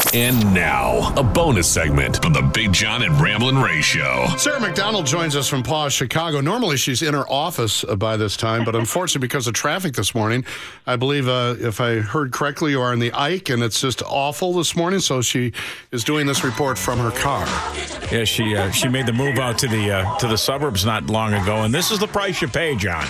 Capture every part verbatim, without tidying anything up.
And now, a bonus segment from the Big John and Ramblin' Ray Show. Sarah McDonald joins us from Paws, Chicago. Normally, she's in her office uh, by this time, but unfortunately, because of traffic this morning, I believe, uh, if I heard correctly, you are in the Ike, and it's just awful this morning, so she is doing this report from her car. Yeah, she uh, she made the move out to the uh, to the suburbs not long ago, and this is the price you pay, John.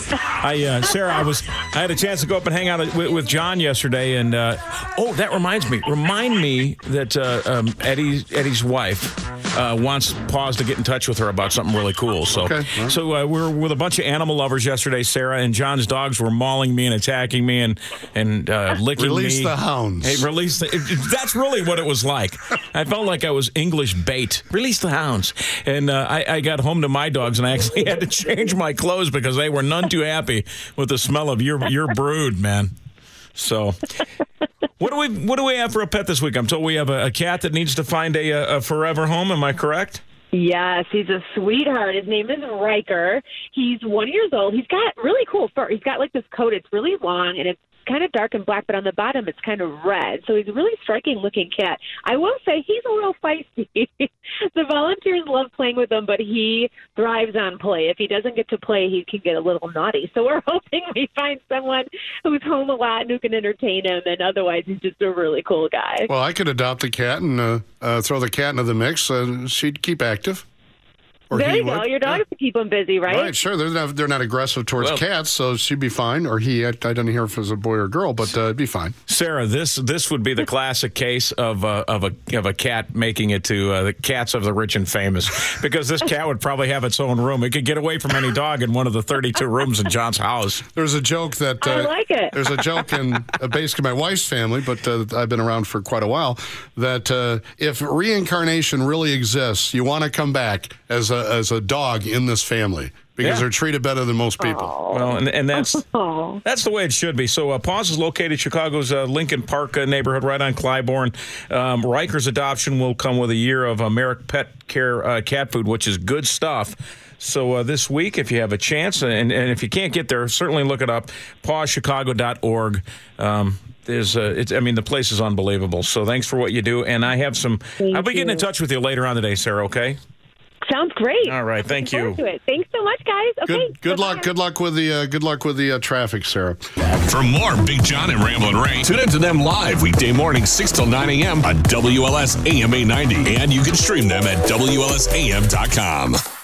I uh, Sarah, I was I had a chance to go up and hang out with, with John yesterday, and uh, oh, that reminds me, remind me that uh, um, Eddie Eddie's wife uh, wants Paws to get in touch with her about something really cool. So, okay, well. so uh, we were with a bunch of animal lovers yesterday, Sarah, and John's dogs were mauling me and attacking me and and uh, licking release me. Release the hounds. Hey, release the. It, it, that's really what it was like. I felt like I was English bait. Release the hounds. And uh, I, I got home to my dogs, and I actually had to change my clothes because they were none too happy with the smell of your your brood, man. So, what do we what do we have for a pet this week? I'm told we have a, a cat that needs to find a, a forever home. Am I correct? Yes, he's a sweetheart. His name is Riker. He's one years old. He's got really cool fur. He's got like this coat. It's really long, and it's kind of dark and black, but on the bottom it's kind of red. So he's a really striking-looking cat. I will say he's a little feisty. The volunteers love playing with him, but he thrives on play. If he doesn't get to play, he can get a little naughty. So we're hoping we find someone who's home a lot and who can entertain him, and otherwise he's just a really cool guy. Well, I could adopt a cat and uh, uh, throw the cat into the mix. Uh, she'd keep active. Or there you would. go. Your dogs yeah. keep them busy, right? Right, sure. They're not, they're not aggressive towards well, cats, so she'd be fine. Or he. I, I didn't hear if it was a boy or girl, but uh, it'd be fine. Sarah, this this would be the classic case of uh, of a of a cat making it to uh, the cats of the rich and famous, because this cat would probably have its own room. It could get away from any dog in one of the thirty-two rooms in John's house. There's a joke that uh, I like it. There's a joke in uh, basically my wife's family, but uh, I've been around for quite a while. That uh, if reincarnation really exists, you want to come back as a as a dog in this family. Because Yeah. they're treated better than most people. Aww. Well, and, and that's Aww. that's the way it should be. So, uh, Paws is located in Chicago's uh, Lincoln Park uh, neighborhood, right on Clybourne. Um, Riker's adoption will come with a year of American Pet Care uh, cat food, which is good stuff. So uh, this week, if you have a chance, and, and if you can't get there, certainly look it up, paws chicago dot org. Um, There's, uh, it's, I mean, the place is unbelievable. So thanks for what you do. And I have some, Thank I'll be getting you. in touch with you later on today, Sarah, okay? Sounds great. All right, thank Looking you. forward to it. Thanks so much, guys. Okay. Good, good bye-bye. luck. Good luck with the. Uh, good luck with the uh, traffic, Sarah. For more Big John and Ramblin' Ray, tune in to them live weekday mornings six till nine a.m. on W L S A M eight ninety. And you can stream them at W L S A M dot com.